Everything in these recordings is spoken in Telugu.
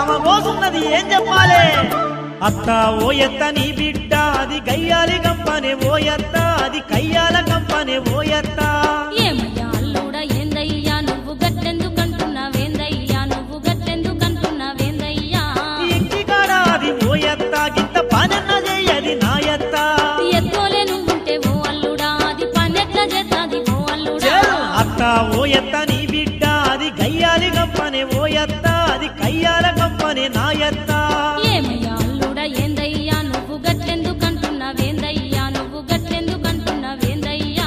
ఆమ కోసున్నది ఏం చెప్పాలే అత్త ఓయత్త నీ బిడ్డ అది గయ్యాలి గంపనే ఓయత్త అది కయ్యాల గంపనే ఓయత్త ఏమయ్యా అల్లుడా ఏందయ్యా నువ్వు గట్టెందుకంటున్నావేందయ్యా నువ్వు గట్టెందుకంటున్నావేందయ్యా ఇంటికాడ అది ఓయత్త గింత పనన్న చెయ్యది నాయత్త ఎత్తోలే నువ్వుంటే ఓ అల్లుడా అది పనెట్లా చేస్తాది ఓ అల్లుడా అత్త ఓయత్త నీ బిడ్డ అది గయ్యాలి గంపనే ఓయత్త అది కయ్యాల గంపనే నాయత్త ఏమయ్యా అల్లుడా ఏందయ్యా నువ్వు గట్టెందుకంటున్నావేందయ్యా నువ్వు గట్టెందుకంటున్నావేందయ్యా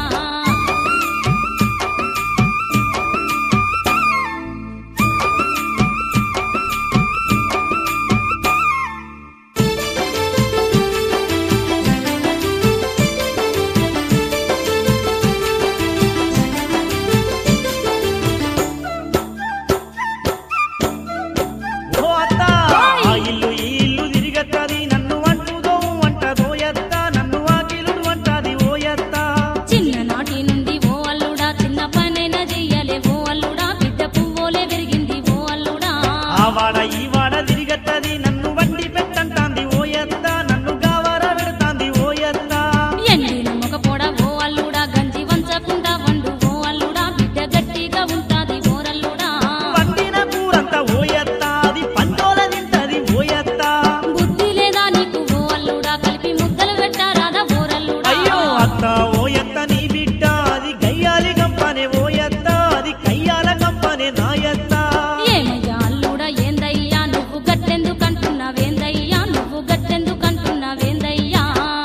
ఓ అత్త ఆ ఇల్లు ఈ ఇల్లు తిరిగత్తది నన్ను అంటుదో అంటదోయత్త నన్ను ఆకిలుడు అంటది ఓయత్త చిన్ననాటి నుండి ఓ అల్లుడా చిన్న పనైనా చెయ్యాలే ఓ అల్లుడా బిడ్డ పువ్వులే పెరిగింది ఓ అల్లుడా ఆ వాడ ఈ వాడ తిరిగత్తది నన్ను వండి పెట్టంటాంది ఓయత్త నన్ను గావర పెడతాంది ఓయత్త ఎండిన మొగ పొడ ఓ అల్లుడా గంజి వంచకుండా వండు ఓ అల్లుడా బిడ్డ గట్టిగా ఉంటాది ఓరల్లుడా వండిన కూరంత ఓయత్త అది పంటోల తింటది ఓయత్త బుద్ధి లేదా నీకు ఓ అల్లుడా కలిపి ముద్దలు పెట్టారాదా ఓరల్లుడా అయ్యో అత్త ఓయత్త నీ బిడ్డ అది గయ్యాలి గంపనే ఓయత్త అది కయ్యాల గంపనే నాయత్త ఏమయ్యా అల్లుడా ఏందయ్యా నువ్వు గట్టెందుకంటున్నావేందయ్యా నువ్వు గట్టెందుకంటున్నావేందయ్యా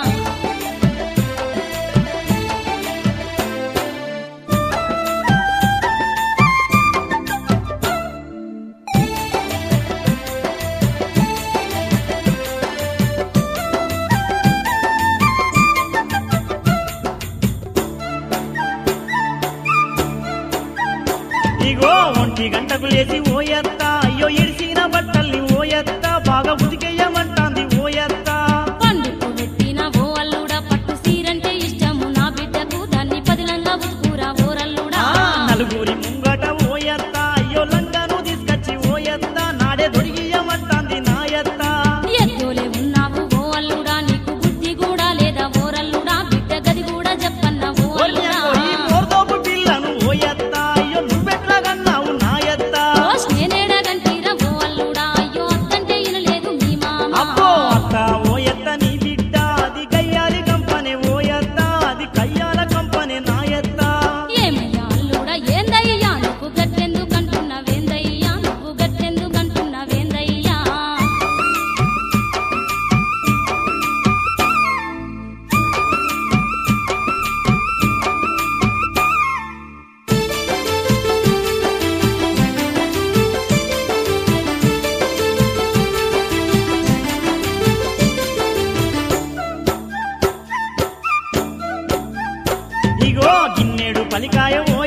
ఇగో ఒంటి గంటకు లేచి ఓయత్త అయ్యో ఇడిసిన బట్టల్ని ఓయత్త బాగా ఉతికేయమంటాంది ఓయత్త పండుకు పెట్టిన ఓ అల్లుడా పట్టు సీరంటే ఇష్టము నా బిడ్డకు దాన్ని పదిలంగా ఉతుకురా ఓరల్లుడా నలుగురి ముంగట ఓయత్త అయ్యో లంగను తీసుకొచ్చి ఓయత్త నాడే దొరికియమంటాంది నాయత్త ఎత్తోలే ఉన్నావు ఓ అల్లుడా నీకు బుద్ధి కూడా లేదా ఓరల్లుడా బిడ్డ గది కూడా చెప్పన్న ఓ అల్లుడా ఈ మోర్దోపు పిల్లను ఓయత్త అయ్యో నువ్వెట్లా కన్నావు నాయత్త ఓ నేనేడగంటీరా ఓ అల్లుడా అయ్యో అత్తంటే ఇనలేదు మీ మామ అబ్బో అత్త ఓయత్త నీ బిడ్డ అది గయ్యాలి కంపనే ఓయత్త అది కయ్యాల కంపనే నాయత్త ఏమయ్యా అల్లుడా ఏందయ్యా నువ్వు గట్టెందుకంటున్నావేందయ్యా నువ్వు గట్టెందుకంటున్నావేందయ్యా ఇగో గిన్నెడు పలికాయ